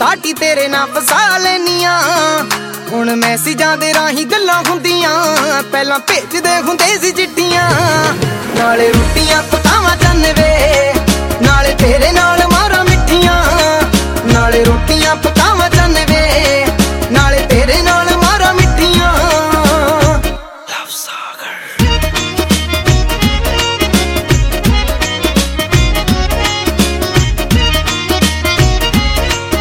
ਸਟਾਰਟੀ ਤੇਰੇ ਨਾਲ ਫਸਾ ਲੈਨੀਆਂ। ਹੁਣ ਮੈਸੇਜਾਂ ਦੇ ਰਾਹੀਂ ਗੱਲਾਂ ਹੁੰਦੀਆਂ, ਪਹਿਲਾਂ ਭੇਜਦੇ ਹੁੰਦੇ ਸੀ ਚਿੱਠੀਆਂ। ਨਾਲੇ ਰੋਟੀਆਂ ਪਕਾਵਾਂ ਚੰਨ ਵੇ, ਨਾਲੇ ਤੇਰੇ ਨਾਲ ਮਾਰਾਂ ਮਿੱਠੀਆਂ। ਨਾਲੇ ਰੋਟੀਆਂ